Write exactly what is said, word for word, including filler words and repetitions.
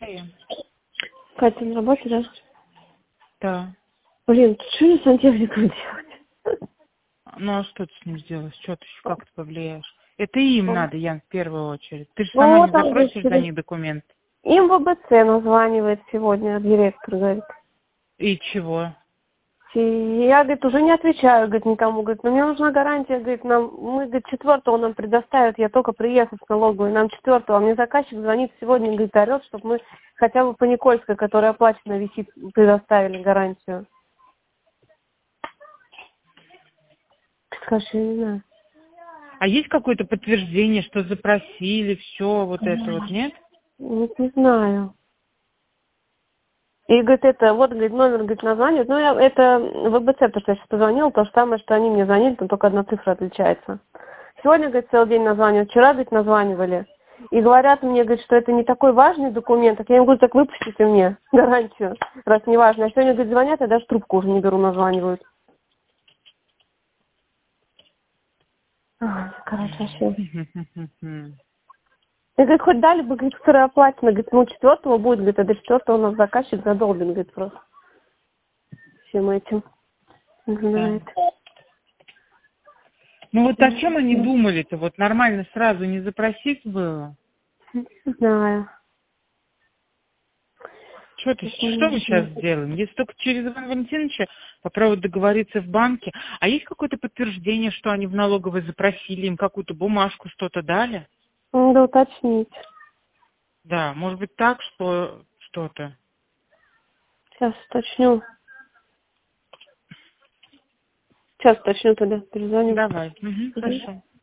Катя, на работе, да? Да. Блин, что мне сантехнику делать? Ну а что ты с ним сделаешь? Что ты, как ты повлияешь? Это им Ну, надо, Ян, в первую очередь. Ты же сама вот не там, говорит, запросишь за через- них документ. им в ВБЦ названивает сегодня директор, говорит. И чего? И я, говорит, уже не отвечаю, говорит, никому, говорит, но мне нужна гарантия, говорит, нам, мы, говорит, четвертого нам предоставят, я только приехал с налоговой, нам четвертого, а мне заказчик звонит сегодня, говорит, орет, чтобы мы хотя бы по Никольской, которая оплачена висит, предоставили гарантию. Скажи, я не знаю. А есть какое-то подтверждение, что запросили, все, вот это вот, нет? Вот не знаю. И, говорит, это, вот, говорит, номер, говорит, названивает. Ну, я, это ВБЦ, потому что я сейчас позвонила, то же самое, что они мне звонили, там только одна цифра отличается. Сегодня, говорит, целый день названивают, вчера, говорит, названивали. И говорят мне, говорит, что это не такой важный документ. Так я им говорю, так выпустите мне гарантию, раз не важно. А сегодня, говорит, звонят, я даже трубку уже не беру, названивают. Ай, короче, вообще. И, говорит, хоть дали бы, говорит, которая оплачена, говорит, ну, четвертого будет, говорит, а до четвертого у нас заказчик задолбен, говорит, просто всем этим. Не Да. знает. Ну вот о чем они думали-то? Вот нормально сразу не запросить было? Не знаю. Что, ты, что мы сейчас сделаем? Если только через Ивана Валентиновича попробовать договориться в банке. А есть какое-то подтверждение, что они в налоговой запросили, им какую-то бумажку, что-то дали? Надо уточнить. Да, может быть так, что что-то. Сейчас уточню. Сейчас уточню тогда. Перезвоню. Давай. Угу, Мгм. хорошо.